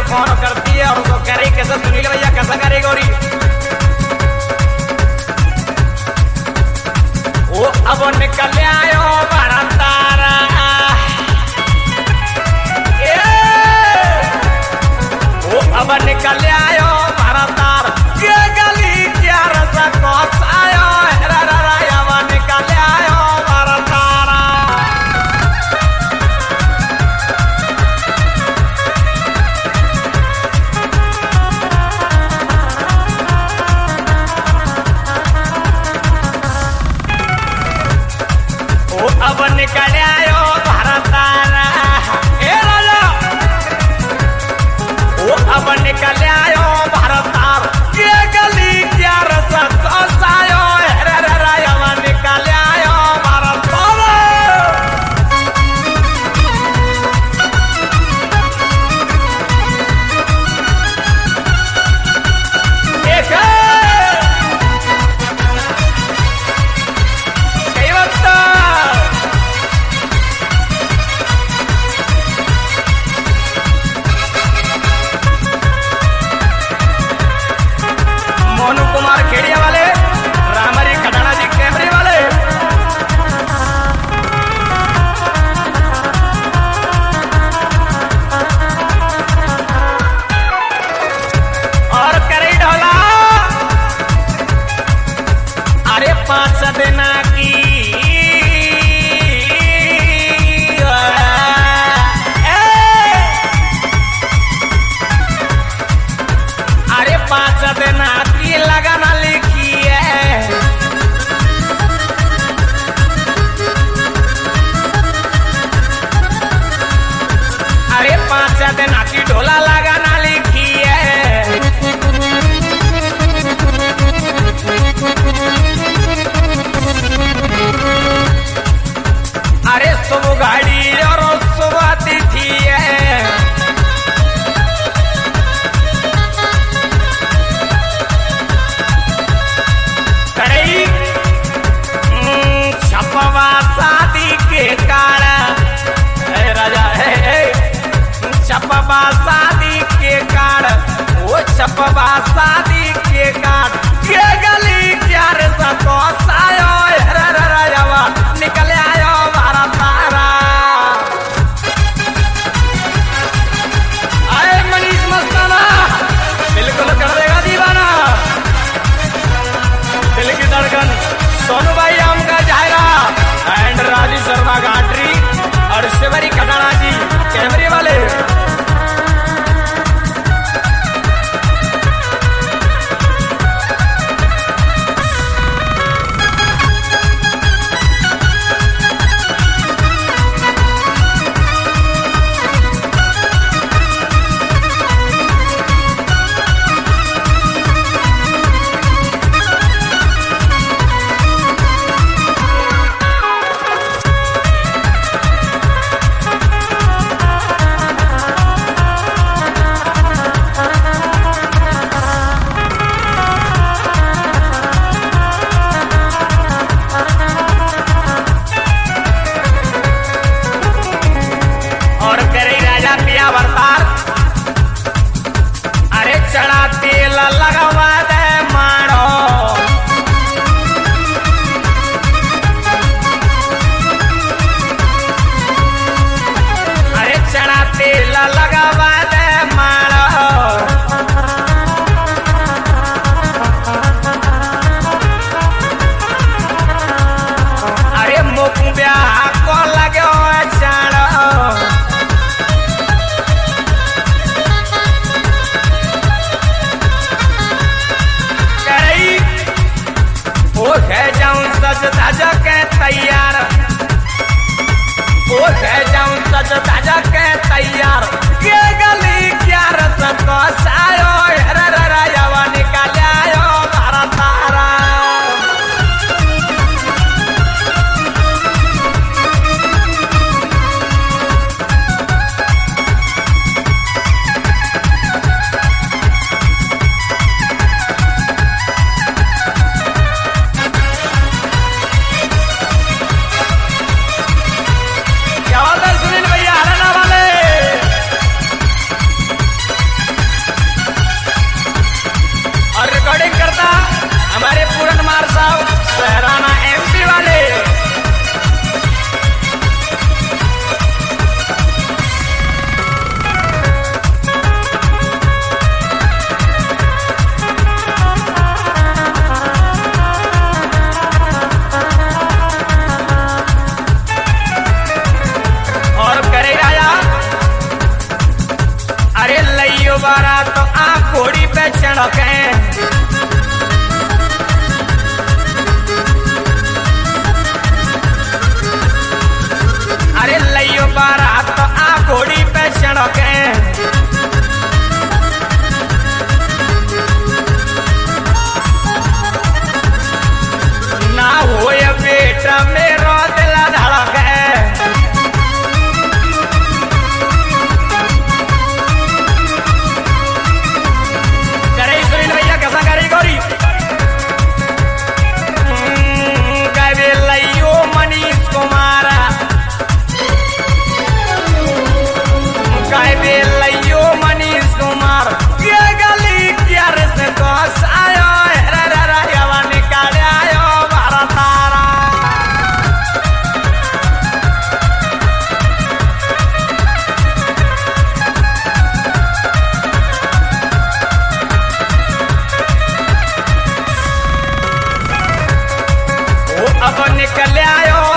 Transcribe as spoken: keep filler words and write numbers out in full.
phone करती है और उसको कह रही कैसे सुनील भैया कैसा करे गौरी वो अब निकल आयो बड़ा तारा वो अब निकल आयो बड़ा तार ये गली क्या रसा कौस आयो रा रा रा अब निकल आयो बड़ा तारा वो अब निकल आयो बड़ा तारा ए राजा वो अब निकल आयो भारत तार ये गली क्या रसा कौस आयो रा रा रा अब निकल आयो भारत तार एक कई वक्त मोनू कुमार खेड़िया वाले रामरी खटाना जी कैमरे वाले और करे ढोला अरे पांच दिन की अरे पांच दिन की लगाना लिखी है अरे पांच दिन की ढोला लगाना लिखी है अरे सुबह गाड़ी और सुबह तिथि है कड़ई छपवा शादी के कारण ए राजा हे हे छपवा शादी के कारण वो छपवा शादी के कारण ये गली क्या रे सको सायो रा रा रा जावा निकल आयो मारा तारा आए मनीष मस्ताना बिल्कुल कर देगा दीवाना दिल की धड़कन सोनू भाई आम का जायरा एंड राजू शर्मा घाटरी और शिवरी खटाना जी कैमरे वाले और करे राजा पिया बरतार अरे चढ़ा तेल लगवा दे मारो अरे चढ़ा तेल लगवा दे मारो अरे मुख ब्याह को लगे चाड़ो बारात आ घोड़ी पे चढ़ के अरे लइयो बारात आ घोड़ी पे चढ़ के ना होय बेटा मेरो दिल धड़के करे सुनील भैया कैसा करे गौरी गए लइयो मनीष कुमार गए लइयो मनीष कुमार ये गली क्यार से दोस्त आयो अब निकल आयो